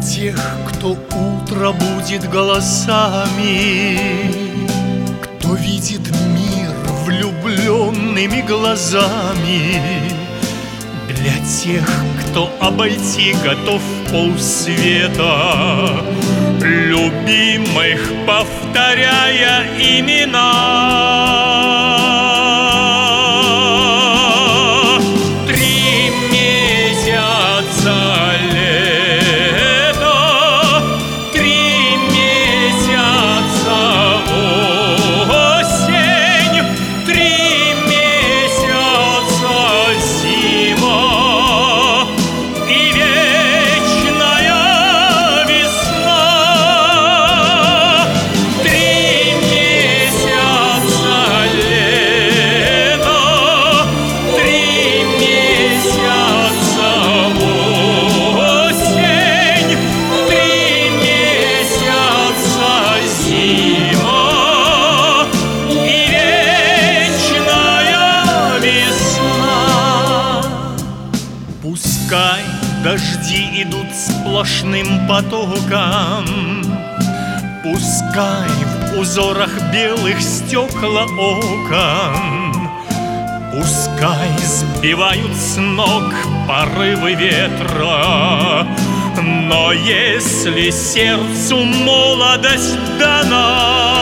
тех, кто утро будет голосами, кто видит мир влюбленными глазами, для тех, кто обойти готов полсвета, любимых повторяя имена. Пускай дожди идут сплошным потоком, пускай в узорах белых стекла окон, пускай сбивают с ног порывы ветра, но если сердцу молодость дана,